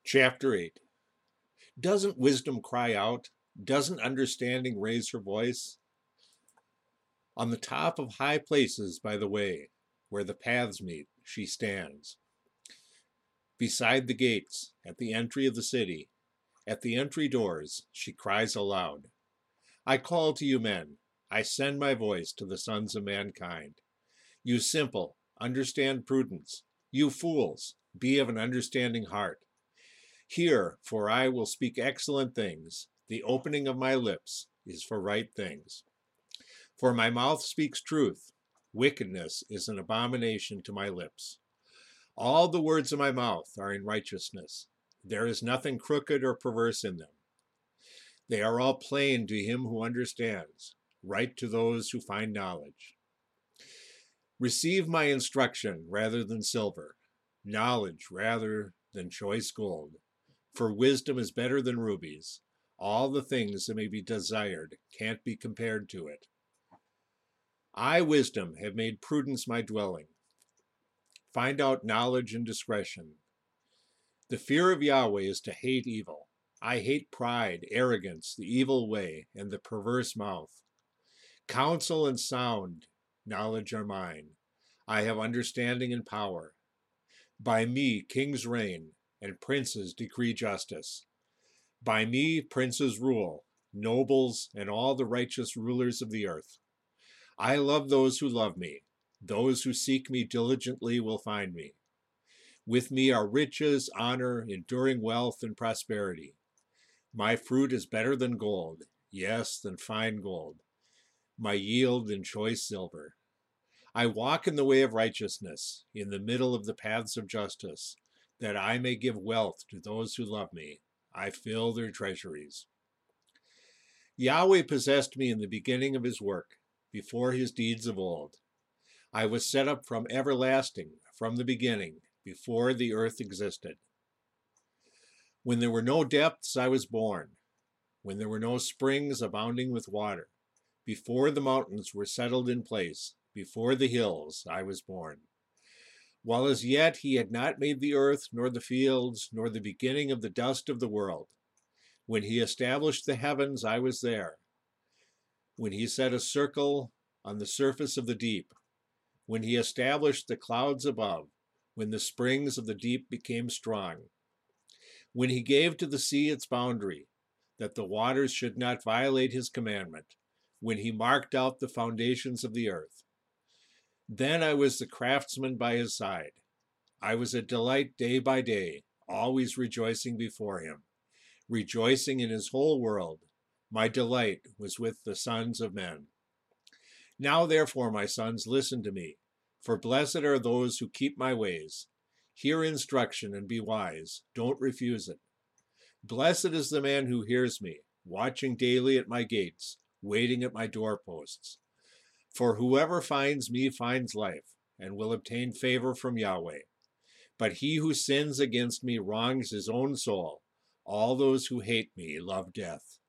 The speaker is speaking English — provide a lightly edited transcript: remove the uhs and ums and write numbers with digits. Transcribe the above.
Chapter 8. Doesn't wisdom cry out? Doesn't understanding raise her voice? On the top of high places by the way, where the paths meet, she stands. Beside the gates, at the entry of the city, at the entry doors, she cries aloud. I call to you men, I send my voice to the sons of mankind. You simple, understand prudence. You fools, be of an understanding heart. Hear, for I will speak excellent things. The opening of my lips is for right things. For my mouth speaks truth. Wickedness is an abomination to my lips. All the words of my mouth are in righteousness. There is nothing crooked or perverse in them. They are all plain to him who understands, right to those who find knowledge. Receive my instruction rather than silver, knowledge rather than choice gold. For wisdom is better than rubies. All the things that may be desired can't be compared to it. I, wisdom, have made prudence my dwelling. Find out knowledge and discretion. The fear of Yahweh is to hate evil. I hate pride, arrogance, the evil way, and the perverse mouth. Counsel and sound knowledge are mine. I have understanding and power. By me kings reign, and princes decree justice. By me princes rule, nobles, and all the righteous rulers of the earth. I love those who love me. Those who seek me diligently will find me. With me are riches, honor, enduring wealth, and prosperity. My fruit is better than gold, yes, than fine gold. My yield than choice silver. I walk in the way of righteousness, in the middle of the paths of justice, that I may give wealth to those who love me. I fill their treasuries. Yahweh possessed me in the beginning of his work, before his deeds of old. I was set up from everlasting, from the beginning, before the earth existed. When there were no depths, I was born. When there were no springs abounding with water, before the mountains were settled in place, before the hills, I was born. While as yet he had not made the earth, nor the fields, nor the beginning of the dust of the world. When he established the heavens, I was there. When he set a circle on the surface of the deep, when he established the clouds above, when the springs of the deep became strong, when he gave to the sea its boundary, that the waters should not violate his commandment, when he marked out the foundations of the earth. Then I was the craftsman by his side. I was a delight day by day, always rejoicing before him, rejoicing in his whole world. My delight was with the sons of men. Now therefore, my sons, listen to me, for blessed are those who keep my ways. Hear instruction and be wise. Don't refuse it. Blessed is the man who hears me, watching daily at my gates, waiting at my doorposts. For whoever finds me finds life, and will obtain favor from Yahweh. But he who sins against me wrongs his own soul. All those who hate me love death.